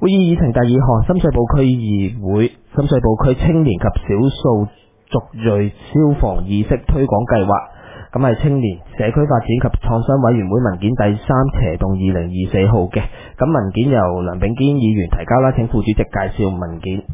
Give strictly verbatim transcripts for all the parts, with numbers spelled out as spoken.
會議議程第二項，深水埗區議會深水埗區青年及少數族裔消防意識推廣計劃，咁係青年社區發展及創新委員會文件第三斜動二零二四號嘅，咁文件由梁秉堅議員提交啦，請副主席介紹文件。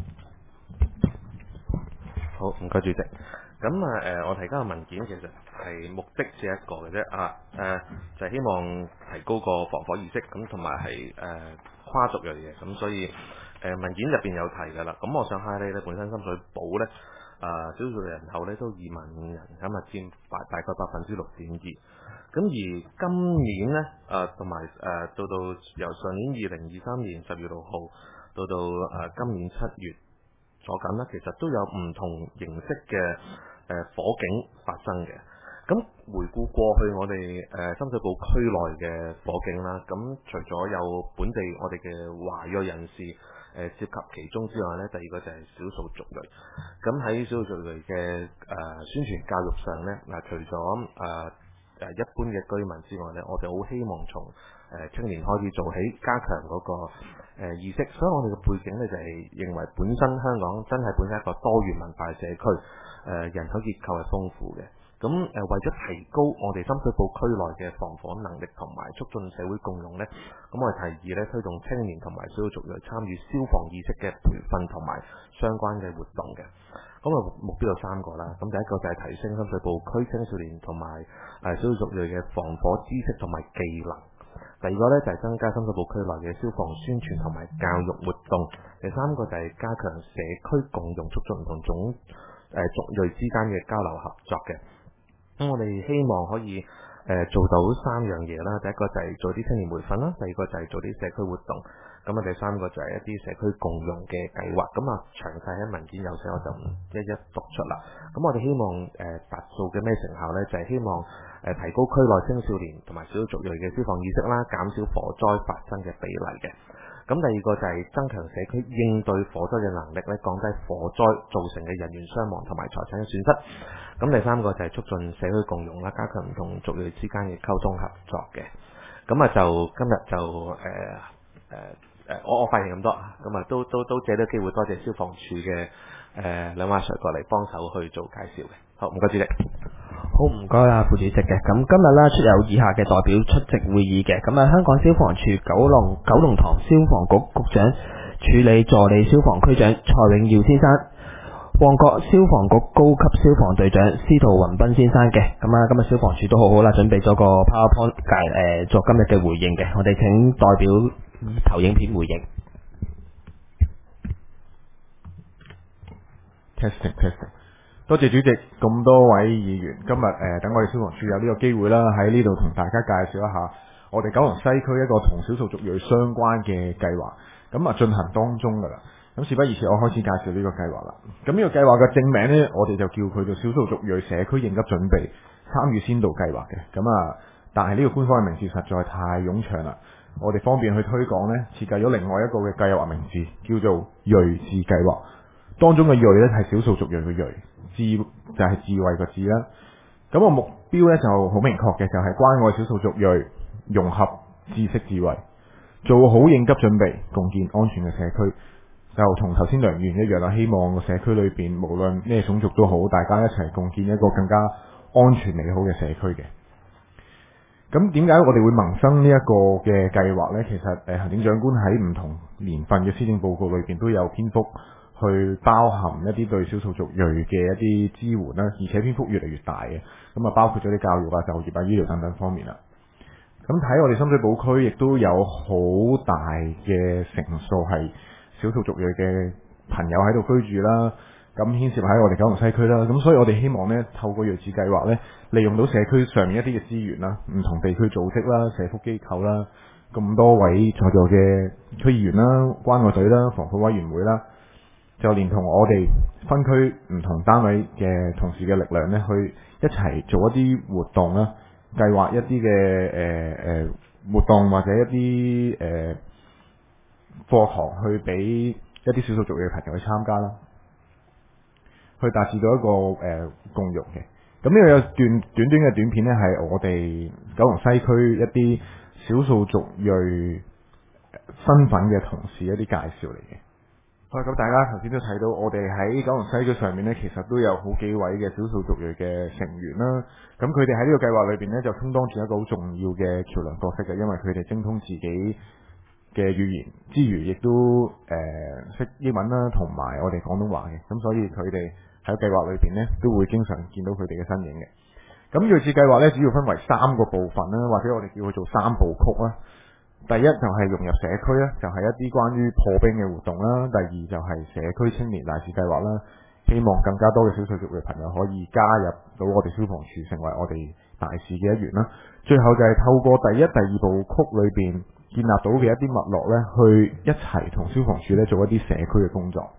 好，唔該主席。咁啊誒，我提交嘅文件其實係目的只一個嘅啫啊誒，就係、是、希望提高個防火意識，咁同埋係誒跨族裔嘅，咁所以誒、呃、文件入邊有提㗎啦。咁我想下你咧，本身深水埗咧啊少數人口咧都二萬五人，咁啊佔百大概百分之六點二。咁而今年咧啊同埋誒到到由上年二零二三年十月六號到到誒、呃、今年七月左緊啦，其實都有唔同形式嘅誒、呃、火警發生嘅。咁回顧過去我哋誒、呃、深水埗區內嘅火警啦，咁除咗有本地我哋嘅華裔人士誒、呃、涉及其中之外咧，第二個就係少數族裔。咁喺少數族裔嘅誒、呃、宣傳教育上咧，嗱、呃、除咗誒誒一般嘅居民之外咧，我哋好希望從誒、呃、青年開始做起，加強嗰、那個誒、呃、意識。所以我哋嘅背景咧就係、是、認為本身香港真係本身一個多元文化社區，誒、呃、人口結構係豐富嘅。咁誒、呃、為咗提高我哋深水埗區內嘅防火能力同埋促進社會共融呢，咁我哋提議咧推動青年同埋少數族裔參與消防意識嘅培訓同埋相關嘅活動嘅。咁啊目標有三個啦。咁第一個就係提升深水埗區青少年同埋誒少數族裔嘅防火知識同埋技能。第二個咧就係增加深水埗區內嘅消防宣傳同埋教育活動。第三個就係加強社區共融，促進唔同種誒族裔之間嘅交流合作嘅。咁我哋希望可以誒、呃、做到三樣嘢啦。第一個就係做啲青年培訓啦，第二個就係做啲社區活動，咁啊第三個就係一啲社區共融嘅計劃。咁啊詳細喺文件有寫，我就唔一一讀出啦。咁我哋希望誒達到嘅咩成效呢？就係、是、希望誒、呃、提高區內青少年同埋少數族裔嘅消防意識啦，減少火災發生嘅比例嘅。咁第二個就係增強社區應對火災嘅能力咧，降低火災造成嘅人員傷亡同埋財產嘅損失。咁第三個就係促進社區共融啦，加強唔同族裔之間嘅溝通合作嘅。咁啊就今日就誒誒誒，我我發言咁多，咁啊都都都借呢個機會多謝消防處嘅誒兩位 Sir 過嚟幫手去做介紹嘅。好，唔該主席。 好，唔該啊，副主席嘅。咁今日啦，出有以下嘅代表出席會議嘅。咁啊，香港消防處九龍九龍塘消防局局長處理助理消防區長蔡永耀先生，旺角消防局高級消防隊長司徒雲斌先生嘅。咁啊，今日消防處都好好啦，準備咗個 PowerPoint 介誒作今日嘅回應嘅。我哋請代表投影片回應。 Testing testing。多謝主席，咁多位議員，今日誒、呃、等我哋消防處有呢個機會啦，喺呢度同大家介紹一下我哋九龍西區一個同少數族裔相關嘅計劃，咁啊進行當中噶啦。咁事不宜遲，我開始介紹呢個計劃啦。咁呢個計劃嘅正名呢，我哋就叫佢做少數族裔社區應急準備參與先導計劃嘅。咁啊，但係呢個官方嘅名字實在太冗長啦，我哋方便去推廣呢，設計咗另外一個嘅計劃名字，叫做睿智計劃。當中嘅睿呢係少數族裔嘅睿。智就係智慧個智啦，咁個目標咧就好明確嘅，就係、是、關愛少數族裔，融合知識智慧，做好應急準備，共建安全嘅社區。就同頭先梁議員一樣啦，希望個社區裏邊無論咩種族都好，大家一齊共建一個更加安全美好嘅社區嘅。咁點解我哋會萌生呢一個嘅計劃呢？其實誒，行政長官喺唔同年份嘅施政報告裏邊都有篇幅。去包含一啲對少數族裔嘅一啲支援啦，而且篇幅越嚟越大嘅，咁啊包括咗啲教育啊、就業啊、醫療等等方面啦。咁睇我哋深水埗區亦都有好大嘅成數係少數族裔嘅朋友喺度居住啦，咁牽涉喺我哋九龍西區啦，咁所以我哋希望呢，透過睿智計劃呢，利用到社區上面一啲嘅資源啦，唔同地區組織啦、社福機構啦，咁多位在座嘅區議員啦、關愛隊啦、防火委員會啦。就連同我哋分區唔同單位嘅同事嘅力量咧，去一齊做一啲活動啦，計劃一啲嘅誒誒活動或者一啲誒課堂去俾一啲少數族裔嘅朋友去參加啦，去達至到一個誒、呃、共融嘅。咁呢個有段短短嘅短片咧，係我哋九龍西區一啲少數族裔身份嘅同事一啲介紹嚟嘅。好，咁大家頭先都睇到，我哋喺九龍西區上面呢，其實都有好幾位嘅少數族裔嘅成員啦。咁佢哋喺呢個計劃裏邊呢，就充當住一個好重要嘅橋梁角色嘅，因為佢哋精通自己嘅語言之餘，亦都誒識、呃、英文啦，同埋我哋廣東話嘅。咁所以佢哋喺計劃裏邊呢，都會經常見到佢哋嘅身影嘅。咁睿智計劃呢，主要分為三個部分啦，或者我哋叫佢做三部曲啦。第一就係融入社區啦，就係、是、一啲關於破冰嘅活動啦。第二就係社區青年大使計劃啦，希望更加多嘅少數族裔朋友可以加入到我哋消防處，成為我哋大使嘅一員啦。最後就係透過第一、第二部曲裏邊建立到嘅一啲脈絡咧，去一齊同消防處咧做一啲社區嘅工作。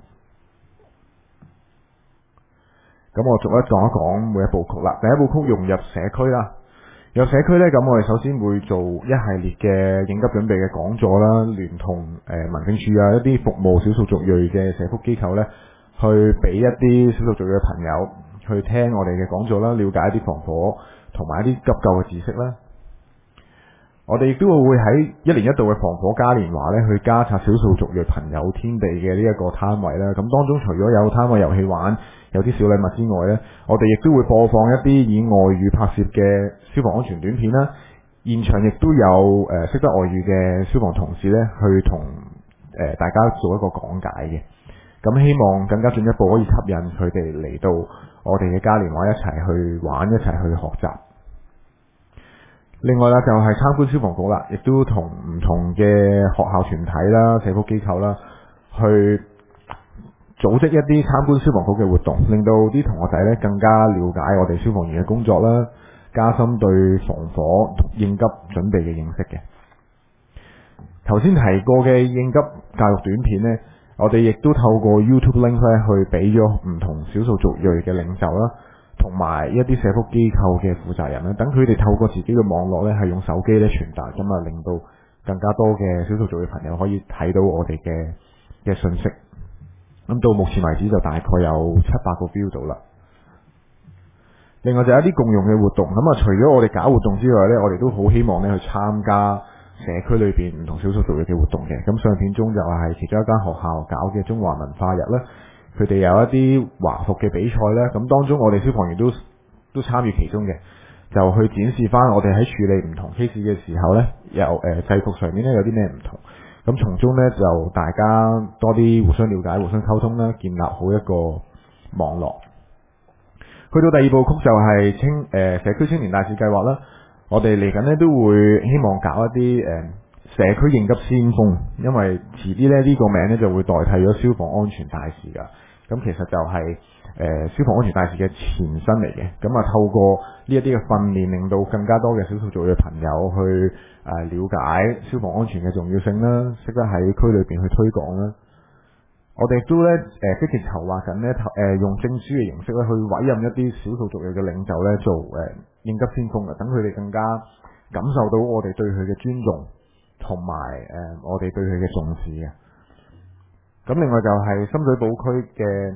咁我逐一講一講每一部曲啦。第一部曲融入社區啦。有社區呢，咁我哋首先會做一系列嘅應急準備嘅講座啦，聯同誒民政處啊一啲服務少數族裔嘅社福機構呢，去俾一啲少數族裔嘅朋友去聽我哋嘅講座啦，了解一啲防火同埋一啲急救嘅知識啦。我哋亦都會喺一年一度嘅防火嘉年華呢，去加插少數族裔朋友天地嘅呢一個攤位啦。咁當中除咗有攤位遊戲玩，有啲小禮物之外呢，我哋亦都會播放一啲以外語拍攝嘅消防安全短片啦。現場亦都有誒識得外語嘅消防同事呢，去同誒大家做一個講解嘅。咁希望更加進一步可以吸引佢哋嚟到我哋嘅嘉年華一齊去玩，一齊去學習。另外啦，就係參觀消防局啦，亦都同唔同嘅學校團體啦、社福機構啦，去組織一啲參觀消防局嘅活動，令到啲同學仔咧更加了解我哋消防員嘅工作啦，加深對防火應急準備嘅認識嘅。頭先提過嘅應急教育短片呢，我哋亦都透過 YouTube link 咧去俾咗唔同少數族裔嘅領袖啦，同埋一啲社福機構嘅負責人啦，等佢哋透過自己嘅網絡咧，係用手機咧傳達，咁啊令到更加多嘅少數族裔朋友可以睇到我哋嘅嘅信息。咁到目前為止就大概有七八個 view 到啦。另外就有一啲共用嘅活動，咁啊除咗我哋搞活動之外咧，我哋都好希望咧去參加社區裏邊唔同少數族裔嘅活動嘅。咁相片中就係其中一間學校搞嘅中華文化日啦。佢哋有一啲華服嘅比賽咧，咁當中我哋消防員都都參與其中嘅，就去展示翻我哋喺處理唔同 case 嘅時候咧，有誒、呃、制服上面咧有啲咩唔同，咁從中咧就大家多啲互相了解、互相溝通啦，建立好一個網絡。去到第二部曲就係青誒、呃、社區青年大使計劃啦，我哋嚟緊咧都會希望搞一啲誒。呃社區應急先鋒，因為遲啲咧呢個名咧就會代替咗消防安全大使噶。咁其實就係、是、誒、呃、消防安全大使嘅前身嚟嘅。咁啊透過呢一啲嘅訓練，令到更加多嘅少數族裔嘅朋友去誒、呃、了解消防安全嘅重要性啦，識得喺區裏邊去推廣啦。我哋都咧誒積極籌劃緊咧誒用證書嘅形式咧去委任一啲少數族裔嘅領袖咧做誒、呃、應急先鋒嘅，等佢哋更加感受到我哋對佢嘅尊重。同埋誒，我哋對佢嘅重視嘅。咁另外就係深水埗區嘅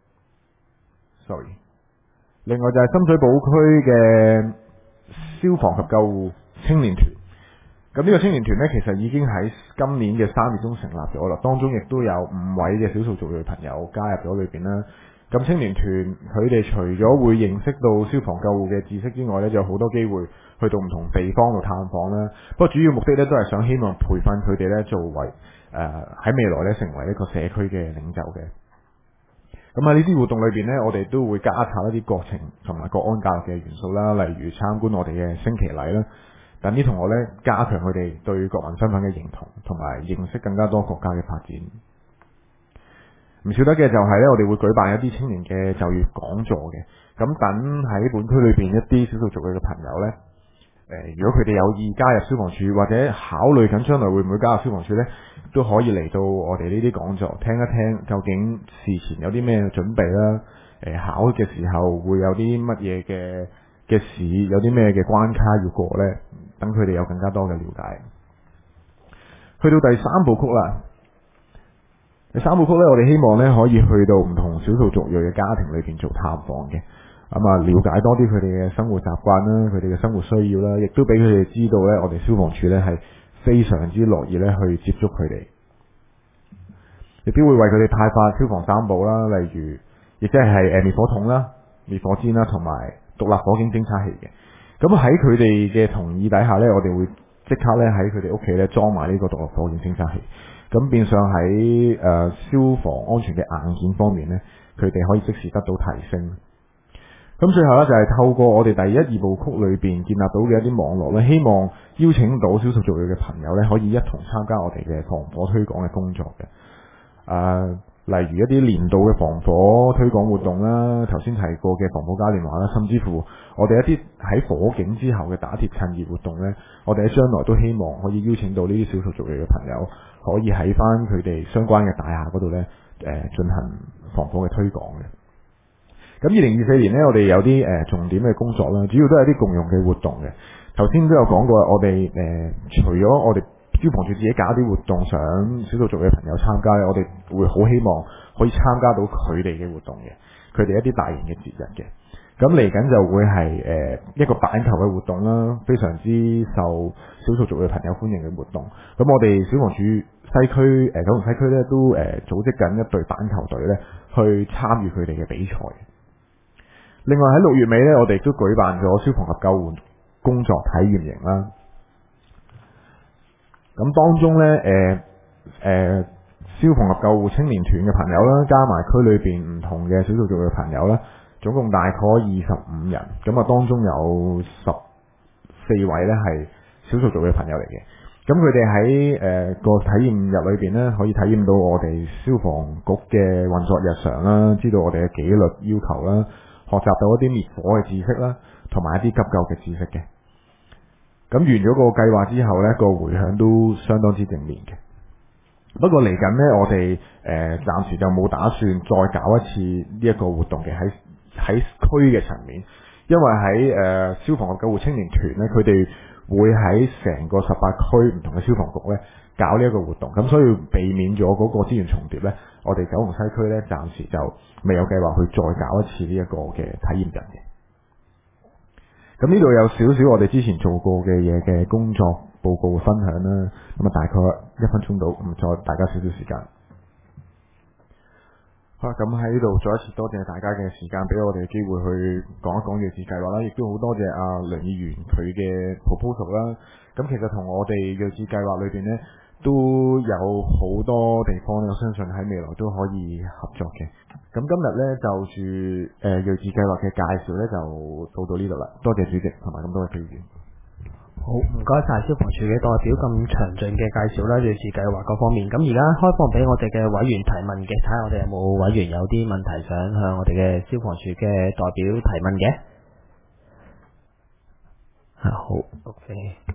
，sorry，另外就係深水埗區嘅消防及救護青年團。咁呢個青年團呢，其實已經喺今年嘅三月中成立咗啦。當中亦都有五位嘅少數族裔朋友加入咗裏邊啦。咁青年團佢哋除咗會認識到消防救護嘅知識之外呢，就有好多機會去到唔同地方度探訪啦。不過主要目的呢，都係想希望培訓佢哋呢，作為誒喺、呃、未來呢，成為一個社區嘅領袖嘅。咁喺呢啲活動裏邊呢，我哋都會加插一啲國情同埋國安教育嘅元素啦，例如參觀我哋嘅升旗禮啦，等啲同學呢，加強佢哋對國民身份嘅認同，同埋認識更加多國家嘅發展。唔少得嘅就係咧，我哋會舉辦一啲青年嘅就業講座嘅。咁等喺本區裏邊一啲少數族裔嘅朋友呢，誒、呃，如果佢哋有意加入消防處，或者考慮緊將來會唔會加入消防處呢，都可以嚟到我哋呢啲講座聽一聽，究竟事前有啲咩準備啦？誒、呃，考嘅時候會有啲乜嘢嘅嘅事，有啲咩嘅關卡要過呢？等佢哋有更加多嘅了解。去到第三部曲啦。第三部曲咧，我哋希望咧可以去到唔同少數族裔嘅家庭裏邊做探訪嘅，咁啊了解多啲佢哋嘅生活習慣啦，佢哋嘅生活需要啦，亦都俾佢哋知道咧，我哋消防處咧係非常之樂意咧去接觸佢哋，亦都會為佢哋派發消防三寶啦，例如亦即係誒滅火筒啦、滅火氈啦，同埋獨立火警偵測器嘅。咁喺佢哋嘅同意底下咧，我哋會即刻咧喺佢哋屋企咧裝埋呢個獨立火警偵測器。咁變相喺誒、呃、消防安全嘅硬件方面咧，佢哋可以即時得到提升。咁最後咧就係、是、透過我哋第一二部曲裏邊建立到嘅一啲網絡咧，希望邀請到少數族裔嘅朋友咧，可以一同參加我哋嘅防火推廣嘅工作嘅。誒、呃，例如一啲年度嘅防火推廣活動啦，頭先提過嘅防火嘉年華啦，甚至乎我哋一啲喺火警之後嘅打鐵趁熱活動咧，我哋喺將來都希望可以邀請到呢啲少數族裔嘅朋友，可以喺翻佢哋相關嘅大廈嗰度咧，誒、呃、進行防火嘅推廣嘅。咁二零二四年呢，我哋有啲誒、呃、重點嘅工作啦，主要都係啲共用嘅活動嘅。頭先都有講過，我哋誒、呃、除咗我哋消防處自己搞啲活動，想少數族嘅朋友參加咧，我哋會好希望可以參加到佢哋嘅活動嘅，佢哋一啲大型嘅節日嘅。咁嚟緊就會係誒、呃、一個板球嘅活動啦，非常之受少數族嘅朋友歡迎嘅活動。咁我哋消防處西區誒、呃、九龍西區咧都誒、呃、組織緊一隊板球隊咧，去參與佢哋嘅比賽。另外喺六月尾咧，我哋都舉辦咗消防及救援工作體驗營啦。咁當中咧，誒、呃、誒、呃、消防及救護青年團嘅朋友啦，加埋區裏邊唔同嘅少數族嘅朋友啦，總共大概二十五人。咁啊，當中有十四位咧係少數族嘅朋友嚟嘅。咁佢哋喺誒個體驗日裏邊咧，可以體驗到我哋消防局嘅運作日常啦，知道我哋嘅紀律要求啦。學習到一啲滅火嘅知識啦，同埋一啲急救嘅知識嘅。咁完咗個計劃之後呢，個回響都相當之正面嘅。不過嚟緊呢，我哋誒、呃、暫時就冇打算再搞一次呢一個活動嘅，喺喺區嘅層面，因為喺誒、呃、消防及救護青年團呢，佢哋會喺成個十八區唔同嘅消防局呢搞呢一個活動，咁所以避免咗嗰個資源重疊呢，我哋九龍西區呢，暫時就未有計劃去再搞一次呢一個嘅體驗日嘅。咁呢度有少少我哋之前做過嘅嘢嘅工作報告嘅分享啦，咁啊大概一分鐘到，咁再大家少少時間。好啦，咁喺呢度再一次多謝大家嘅時間，俾我哋嘅機會去講一講弱智計劃啦，亦都好多謝阿梁議員佢嘅 proposal 啦。咁其實同我哋弱智計劃裏邊呢，都有好多地方咧，我相信喺未來都可以合作嘅。咁今日呢，就住誒弱智計劃嘅介紹呢，就到到呢度啦。多謝主席同埋咁多位議員。 好，唔該晒消防處嘅代表咁詳盡嘅介紹啦，弱智計劃各方面。咁而家開放俾我哋嘅委員提問嘅，睇下我哋有冇委員有啲問題想向我哋嘅消防處嘅代表提問嘅。啊，好 ，OK。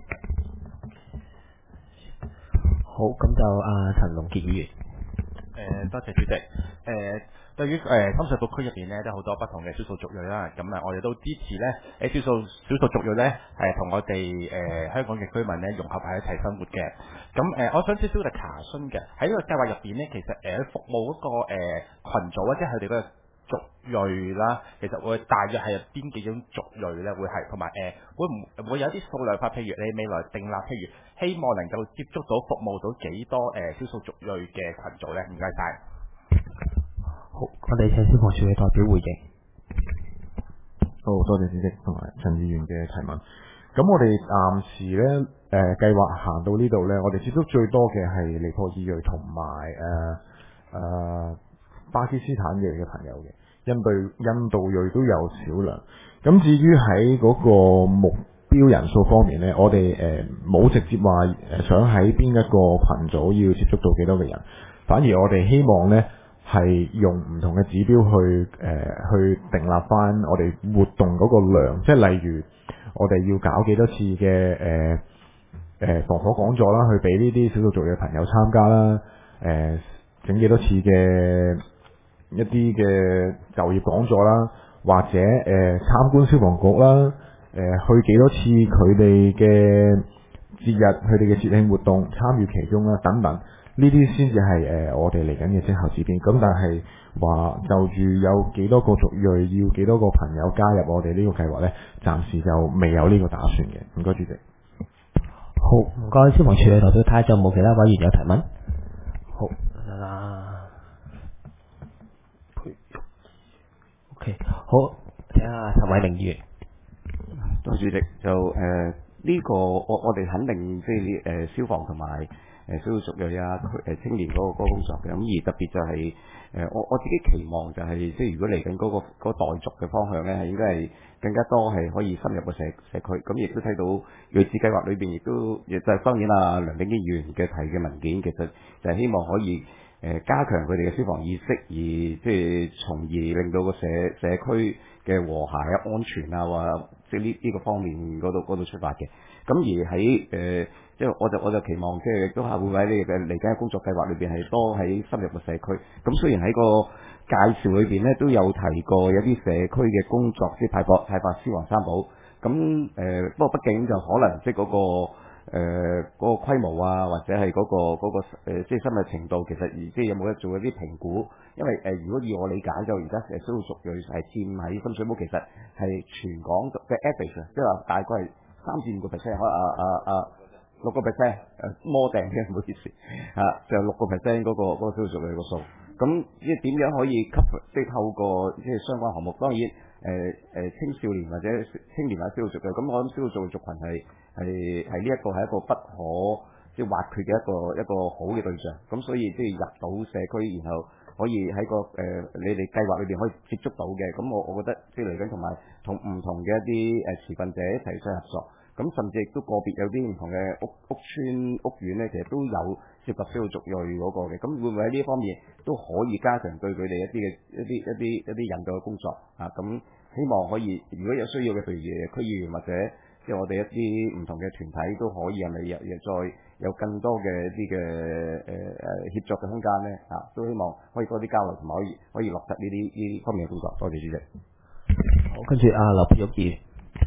好，咁就阿陳龍傑議員。 誒，多謝主席。誒，對於誒深水埗區入邊咧，都好多不同嘅少數族裔啦。咁啊，我哋都支持咧，誒少數少數族裔咧，係同我哋誒香港嘅居民咧融合喺一齊生活嘅。咁誒，我想少少嘅查詢嘅，喺呢個計劃入邊咧，其實誒服務嗰個誒羣組或者佢哋嗰個族裔啦，其實會大約係邊幾種族裔咧？會係同埋誒會唔會有啲數量化？譬如你未來訂立，譬如希望能夠接觸到服務到幾多誒少數族裔嘅群組咧？唔該晒。 好，我哋請消防處嘅代表回應。 好，多謝主席同埋陳議員嘅提問。咁我哋暫時咧誒、呃、計劃行到呢度咧，我哋接觸最多嘅係尼泊爾裔同埋誒誒巴基斯坦裔嘅朋友嘅，印度印度裔都有少量。咁至於喺嗰個目標人數方面咧，我哋誒冇直接話誒想喺邊一個群組要接觸到幾多個人，反而我哋希望咧係用唔同嘅指標去誒、呃、去訂立翻我哋活動嗰個量，即係例如我哋要搞幾多次嘅誒誒防火講座啦，去俾呢啲少數族裔嘅朋友參加啦，誒整幾多次嘅一啲嘅就業講座啦，或者誒、呃、參觀消防局啦，誒、呃、去幾多次佢哋嘅節日、佢哋嘅節慶活動參與其中啦，等等。呢啲先至係誒我哋嚟緊嘅績效指標。咁但係話就住有幾多個族裔，要幾多個朋友加入我哋呢個計劃呢，暫時就未有呢個打算嘅。唔該主席。 好， 好，唔該消防處嘅代表，睇下仲有冇其他委員有提問。好啊，培育 ，OK，好，聽下陳偉明議員。 多謝主席，就誒呢、呃這個我我哋肯定即係誒消防同埋誒少數族裔啊誒青年嗰、那個那個工作嘅，咁而特別就係、是、誒、呃、我我自己期望就係、是、即係如果嚟緊嗰個嗰、那個待續嘅方向咧，係應該係更加多係可以深入個社社區，咁亦都睇到睿智計劃裏邊亦都亦就係當然啦，梁炳堅議員嘅提嘅文件，其實就係希望可以誒、呃、加強佢哋嘅消防意識，而即係從而令到個社社區嘅和諧啊、安全啊，或即係呢呢個方面嗰度嗰度出發嘅。咁而喺誒、呃，即係我就我就期望即係都係會喺你嘅嚟緊嘅工作計劃裏邊係多喺深入個社區。咁雖然喺個介紹裏邊咧都有提過有啲社區嘅工作，即係派發派發消防三寶。咁誒、呃，不過畢竟就可能即係嗰、那個誒嗰、呃那個規模啊，或者係嗰、那個嗰、那個呃、即係深入程度，其實而即係有冇得做一啲評估？因為誒、呃，如果以我理解就而家誒少數族裔係佔喺深水埗，其實係全港嘅 average， 即係話大概係三至五個 percent， 可能啊啊啊六個 percent， 誒摩定嘅唔好意思嚇、啊，就六個 percent 嗰個嗰、那個少數族裔個數。咁即係點樣可以吸即係透過即係相關項目？當然誒誒、呃、青少年或者青年或者少數族裔，咁我諗少數族裔族群係係係呢一個係一個不可即係挖掘嘅一個一個好嘅對象。咁所以即係入到社區，然後可以喺個誒、呃、你哋計劃裏邊可以接觸到嘅。咁我我覺得即係嚟緊同埋同唔同嘅一啲誒持份者一齊相合作。咁甚至亦都個別有啲唔同嘅屋屋邨屋苑咧，其實都有涉及少數族裔嗰個嘅。咁會唔會喺呢一方面都可以加強對佢哋一啲嘅一啲一啲一啲引導嘅工作啊？咁希望可以，如果有需要嘅，譬如區議員或者即係我哋一啲唔同嘅團體都可以係咪又又再有更多嘅一啲嘅誒誒協作嘅空間咧？啊，都希望可以多啲交流同埋可以可以落實呢啲呢啲方面嘅工作。多謝主席。 好，跟住阿劉佩玉議員。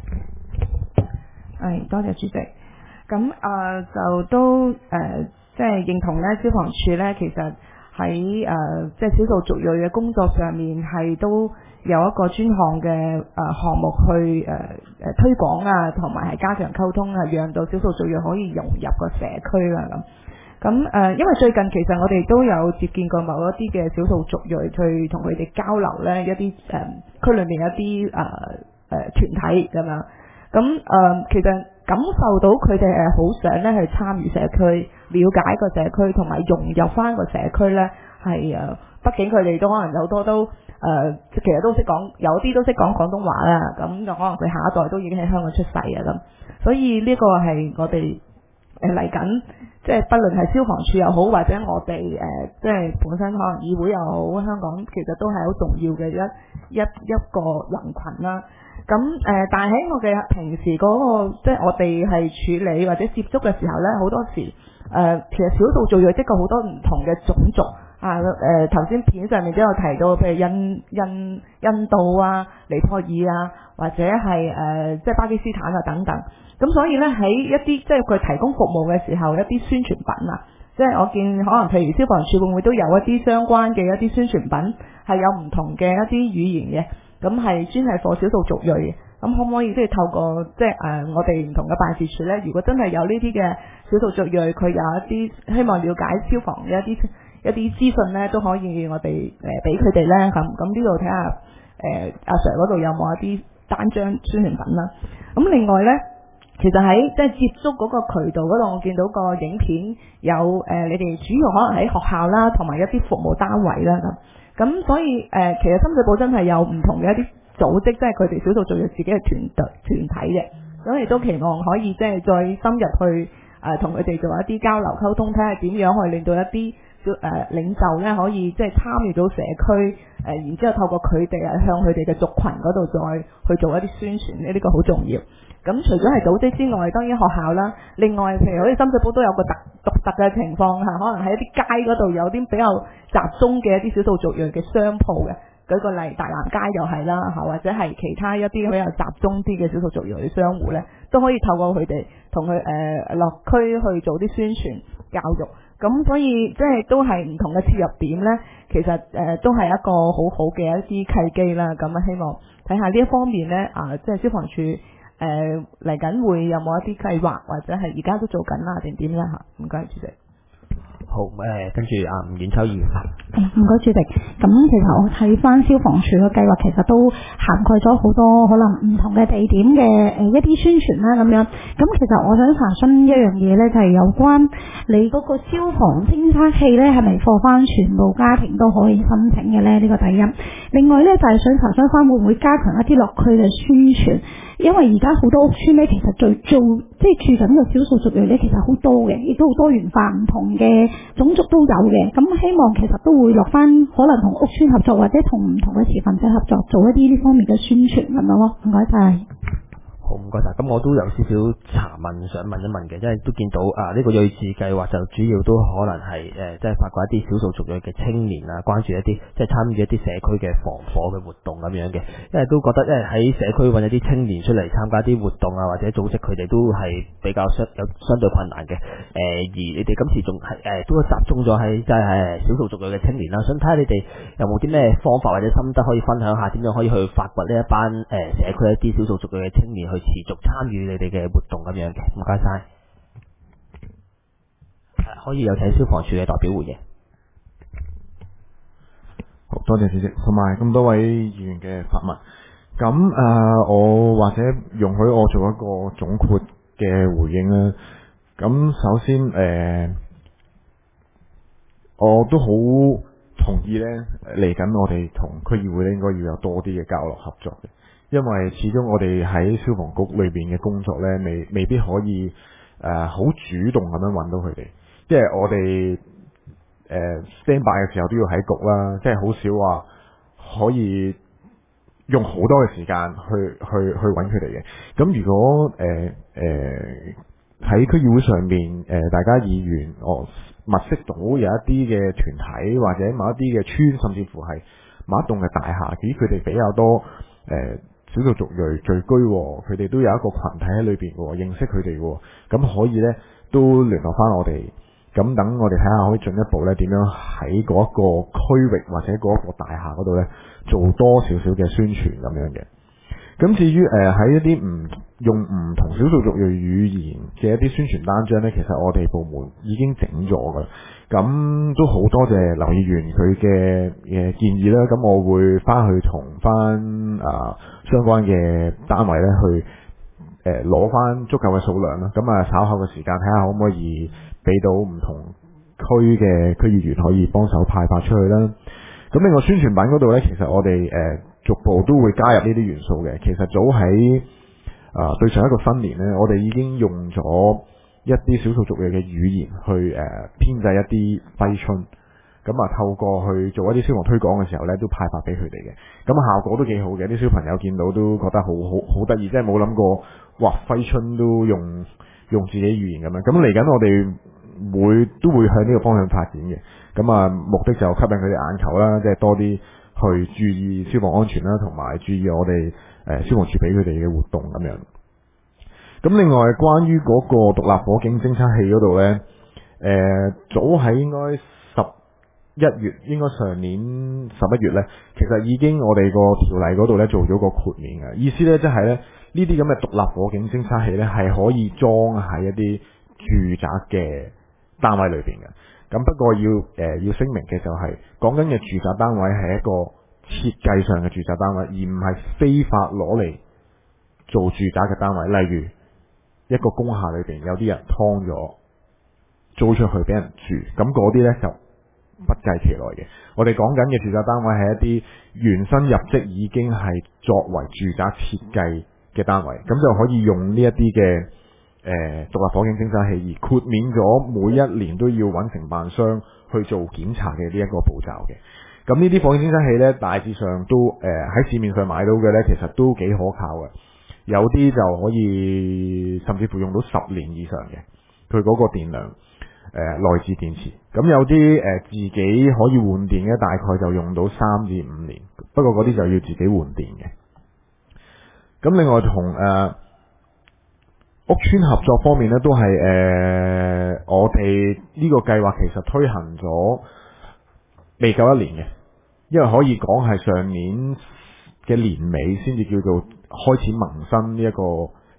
係，多謝主席。咁啊、呃，就都誒、呃，即係認同咧，消防處咧，其實喺誒、呃，即係少數族裔嘅工作上面，係都有一個專項嘅誒項目去誒誒、呃、推廣啊，同埋係加強溝通啊，讓到少數族裔可以融入個社區啊咁。咁誒、呃，因為最近其實我哋都有接見過某一啲嘅少數族裔，去同佢哋交流咧，一啲誒、呃、區裏面一啲誒誒團體咁樣。咁誒、呃，其實感受到佢哋係好想咧去參與社區，了解個社區，同埋融入翻個社區咧，係誒、呃，畢竟佢哋都可能有好多都誒、呃，其實都識講，有啲都識講廣東話啦。咁就可能佢下一代都已經喺香港出世啊咁，所以呢個係我哋誒嚟緊，即係不論係消防處又好，或者我哋誒、呃，即係本身可能議會又好，香港其實都係好重要嘅一一一個人群啦。咁誒、呃，但係喺我嘅平時嗰、那個，即係我哋係處理或者接觸嘅時候咧，好多時誒、呃，其實少數族裔即係好多唔同嘅種族啊，誒頭先片上面都有提到，譬如印印印度啊、尼泊爾啊，或者係誒、呃、即係巴基斯坦啊等等。咁所以咧喺一啲即係佢提供服務嘅時候，一啲宣傳品啊，即係我見可能譬如消防處會唔會都有一啲相關嘅一啲宣傳品，係有唔同嘅一啲語言嘅。咁係專係課少數族裔嘅，咁可唔可以即係透過即係誒、呃、我哋唔同嘅辦事處咧？如果真係有呢啲嘅少數族裔，佢有一啲希望了解消防嘅一啲一啲資訊咧，都可以我哋誒俾佢哋咧。咁咁呢度睇下誒阿 Sir 嗰度有冇一啲單張宣傳品啦。咁另外咧，其實喺即係接觸嗰個渠道嗰度，我見到個影片有誒、呃、你哋主要可能喺學校啦，同埋一啲服務單位啦咁。咁所以誒、呃，其實深水埗真係有唔同嘅一啲組織，即係佢哋少數族裔自己嘅團隊團體嘅，咁亦都期望可以即係再深入去誒同佢哋做一啲交流溝通，睇下點樣去令到一啲小誒領袖咧可以即係參與到社區誒、呃，然之後透過佢哋啊向佢哋嘅族群嗰度再去做一啲宣傳咧，呢、這個好重要。咁除咗係組織之外，當然學校啦，另外譬如好似深水埗都有個特獨特嘅情況嚇，可能喺一啲街嗰度有啲比較集中嘅一啲少數族裔嘅商鋪嘅，舉個例大南街又係啦嚇，或者係其他一啲比較集中啲嘅少數族裔嘅商戶咧，都可以透過佢哋同佢誒落區去做啲宣傳教育。咁所以即係都係唔同嘅切入點咧，其實誒、呃、都係一個好好嘅一啲契機啦。咁啊，希望睇下呢一方面咧啊，即係消防處。誒、 誒嚟緊會有冇一啲計劃，或者係而家都做緊啦，定點樣嚇？唔該，主席。 好誒，跟住啊吳婉秋議員。 唔該主席，咁其實我睇翻消防處嘅計劃，其實都涵蓋咗好多可能唔同嘅地點嘅誒一啲宣傳啦咁樣。咁其實我想查詢一樣嘢咧，就係有關你嗰個消防偵測器咧，係咪放翻全部家庭都可以申請嘅咧？呢個第一。另外咧就係想查詢翻會唔會加強一啲落區嘅宣傳，因為而家好多屋邨咧，其實做做即係住緊嘅少數族裔咧，其實好多嘅，亦都好多元化，唔同嘅種族都有嘅。咁希望其實都會落翻可能同屋邨合作，或者同唔同嘅持份者合作，做一啲呢方面嘅宣傳咁樣咯。唔該晒。 好，唔該晒。咁我都有少少查問想問一問嘅，因為都見到啊呢、這個睿智計劃就主要都可能係誒、呃、即係發掘一啲少數族裔嘅青年啊，關注一啲即係參與一啲社區嘅防火嘅活動咁樣嘅。因為都覺得因為喺社區揾一啲青年出嚟參加啲活動啊，或者組織佢哋都係比較相有相對困難嘅。誒、呃、而你哋今次仲係誒都集中咗喺即係少數族裔嘅青年啦，想睇下你哋有冇啲咩方法或者心得可以分享下，點樣可以去發掘呢一班誒、呃、社區一啲少數族裔嘅青年去持續參與你哋嘅活動咁樣嘅，唔該晒。可以有請消防處嘅代表回應。 好多謝主席，同埋咁多位議員嘅發問。咁誒、呃，我或者容許我做一個總括嘅回應啦。咁首先誒、呃，我都好同意呢，嚟緊我哋同區議會咧應該要有多啲嘅交流合作嘅。因為始終我哋喺消防局裏邊嘅工作呢，未未必可以誒好、呃、主動咁樣揾到佢哋，因為我哋誒、呃、stand by 嘅時候都要喺局啦，即係好少話可以用好多嘅時間去去去揾佢哋嘅。咁如果誒誒喺區議會上面誒、呃、大家議員我物色到有一啲嘅團體或者某一啲嘅村，甚至乎係某一棟嘅大廈，至於佢哋比較多誒。呃少數族裔聚居，佢哋都有一個群體喺裏邊嘅，認識佢哋嘅，咁可以呢都聯絡翻我哋，咁等我哋睇下可以進一步呢點樣喺嗰一個區域或者嗰一個大廈嗰度呢做多少少嘅宣傳咁樣嘅。咁至於誒喺、呃、一啲唔用唔同少數族裔語言嘅一啲宣傳單張呢，其實我哋部門已經整咗噶啦。咁都好多謝劉議員佢嘅嘅建議啦。咁我會翻去同翻啊相關嘅單位呢去誒攞翻足夠嘅數量啦。咁啊稍後嘅時間睇下可唔可以俾到唔同區嘅區議員可以幫手派發出去啦。咁另外宣傳品嗰度呢，其實我哋誒、呃、逐步都會加入呢啲元素嘅。其實早喺啊、呃、對上一個新年呢，我哋已經用咗一啲少數族裔嘅語言去誒、呃、編製一啲揮春，咁啊透過去做一啲消防推廣嘅時候呢，都派發俾佢哋嘅。咁效果都幾好嘅，啲小朋友見到都覺得好好好得意，即係冇諗過哇揮春都用用自己語言咁樣。咁嚟緊我哋會都會向呢個方向發展嘅。咁啊，目的就吸引佢哋眼球啦，即係多啲去注意消防安全啦，同埋注意我哋誒消防處俾佢哋嘅活動咁樣。咁另外關於嗰個獨立火警偵測器嗰度呢，誒、呃、早喺應該十一月，應該上年十一月呢，其實已經我哋個條例嗰度呢做咗個豁免嘅意思呢，即係呢呢啲咁嘅獨立火警偵測器呢係可以裝喺一啲住宅嘅單位裏邊嘅。咁不過要誒、呃、要聲明嘅就係講緊嘅住宅單位係一個設計上嘅住宅單位，而唔係非法攞嚟做住宅嘅單位。例如一個工廈裏邊有啲人劏咗租出去俾人住，咁嗰啲呢就不計其內嘅。我哋講緊嘅住宅單位係一啲原身入職已經係作為住宅設計嘅單位，咁就可以用呢一啲嘅誒獨立火警偵測器，而豁免咗每一年都要揾承辦商去做檢查嘅呢一個步驟嘅。咁呢啲火警偵測器呢，大致上都誒喺、呃、市面上買到嘅呢，其實都幾可靠嘅。有啲就可以甚至乎用到十年以上嘅，佢嗰個電量誒、呃、內置電池。咁有啲誒、呃、自己可以換電嘅，大概就用到三至五年。不過嗰啲就要自己換電嘅。咁另外同誒、呃屋邨合作方面咧，都係誒、呃、我哋呢個計劃其實推行咗未夠一年嘅，因為可以講係上年嘅年尾先至叫做開始萌生呢一個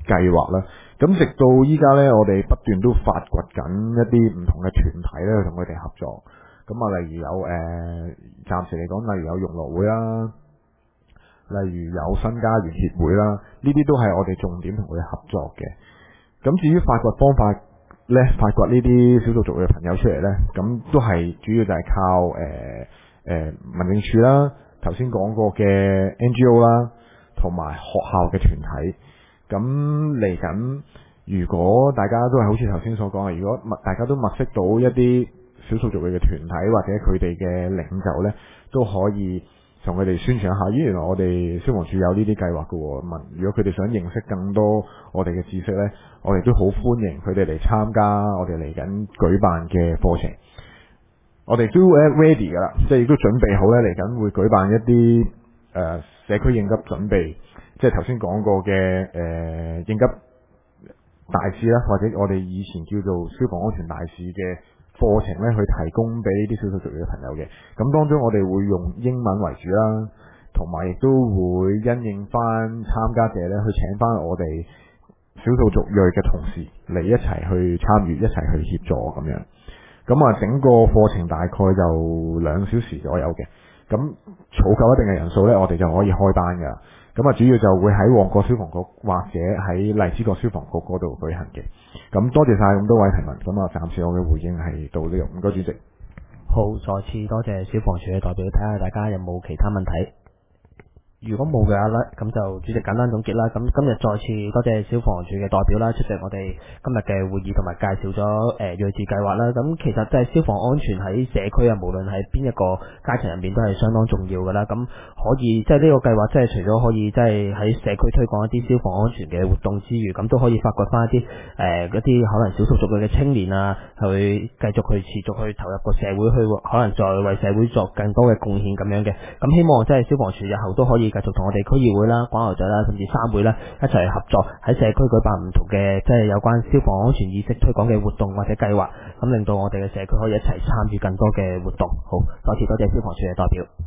計劃啦。咁直到依家呢，我哋不斷都發掘緊一啲唔同嘅團體咧，去同佢哋合作。咁啊，例如有誒、呃，暫時嚟講，例如有融樂會啦，例如有新家園協會啦，呢啲都係我哋重點同佢哋合作嘅。咁至於發掘方法呢，發掘呢啲少數族裔嘅朋友出嚟呢，咁都係主要就係靠誒誒、呃呃、民政處啦，頭先講過嘅 N G O 啦，同埋學校嘅團體。咁嚟緊，如果大家都係好似頭先所講嘅，如果大家都物色到一啲少數族裔嘅團體或者佢哋嘅領袖呢，都可以同佢哋宣傳一下。咦，原來我哋消防處有呢啲計劃㗎喎。問如果佢哋想認識更多我哋嘅知識呢，我哋都好歡迎佢哋嚟參加我哋嚟緊舉辦嘅課程。我哋都 ready 㗎啦，即係亦都準備好呢，嚟緊會舉辦一啲誒、呃、社區應急準備。即係頭先講過嘅誒、呃、應急大使啦，或者我哋以前叫做消防安全大使嘅課程咧，去提供俾啲少數族裔嘅朋友嘅。咁當中我哋會用英文為主啦，同埋亦都會因應翻參加者咧，去請翻我哋少數族裔嘅同事嚟一齊去參與，一齊去協助咁樣。咁啊，整個課程大概就兩小時左右嘅。咁儲夠一定嘅人數咧，我哋就可以開班㗎。咁啊，主要就會喺旺角消防局或者喺荔枝角消防局嗰度舉行嘅。咁多謝晒咁多位提問。咁啊，暫時我嘅回應係到呢度。唔該，主席。 好，再次多謝消防處嘅代表，睇下大家有冇其他問題。如果冇嘅話咧，咁就主席簡單總結啦。咁今日再次多謝消防處嘅代表啦，出席我哋今日嘅會議，同埋介紹咗誒睿智計劃啦。咁其實即係消防安全喺社區啊，無論喺邊一個階層入面都係相當重要噶啦。咁可以即係呢個計劃，即係除咗可以即係喺社區推廣一啲消防安全嘅活動之餘，咁都可以發掘翻一啲誒嗰啲可能少數族裔嘅青年啊，去繼續去持續去投入個社會，去可能再為社會作更多嘅貢獻咁樣嘅。咁希望即係消防處日後都可以繼續同我哋區議會啦、廣牛仔啦，甚至三會啦一齊合作，喺社區舉辦唔同嘅即係有關消防安全意識推廣嘅活動或者計劃，咁令到我哋嘅社區可以一齊參與更多嘅活動。好，再次多謝消防處嘅代表。